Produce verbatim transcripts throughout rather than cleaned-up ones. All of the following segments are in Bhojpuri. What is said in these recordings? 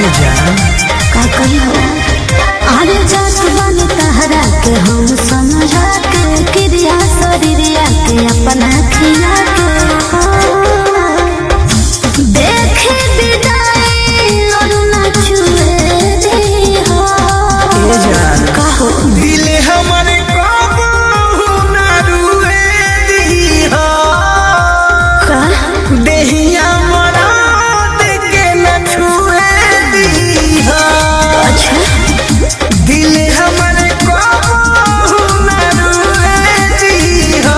काहे जान का करी हो अरे जात बन तहरा के हम समझा के क्रिया शरीरिया के अपना खिया के देखे विदाई और न छुए दे हो ए जान कहो दिल हमारे काबू ना रुए दी हो का देहिया मरा के न छुए दी हो अच्छा दिल हमारे काबू ना रुए दी हो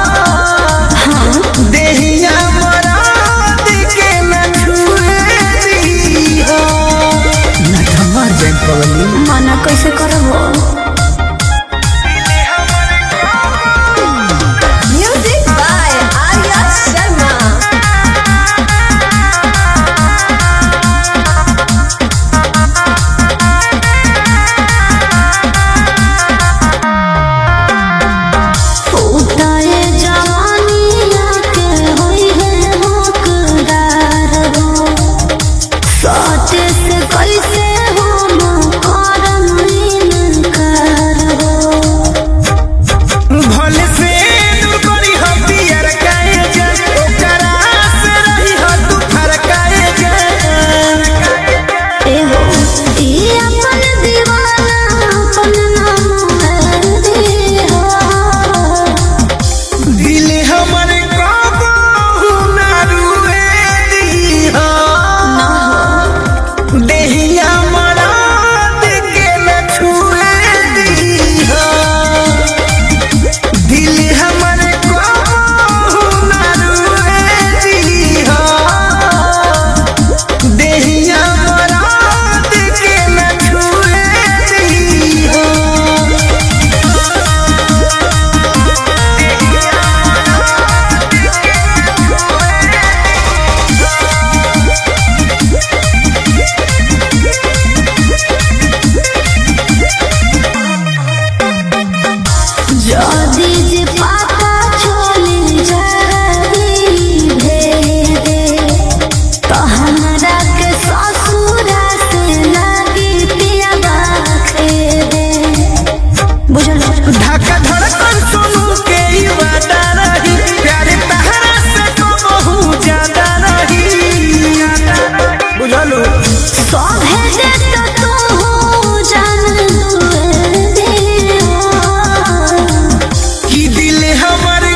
देहिया मरा के न छुए दी हो ना थमर जान पवनी मना कैसे करबो म्यूजिक बाय आर्या शर्मा उताए जवानिया के होई है हकदार हो साथे से कैसे हम करम इनकार हो भले से दूर करी हो पियर काए जान ओकरा से रही हो तू फरकाए जान ए हो ई अपन दीवाना अपन नाम है दे हो दिल हमारे काबू ना रुए दी हो ना हो देहिया मरा के न छुए दी हो दिल हमारे काबू ना रुए दी हो देहिया मरा के न छुए दी हो जदी जे पापा छोली जाई भेदे तो हमरा के ससुरा से लागी पिया खेदे बुझल ढाका धड़कन सुनू के ई वादा रही प्यारे तहरा से कहूँ ज्यादा रही बुझलू सोभे दे तो तू हो जान दुए दे हो कि दिल हमारे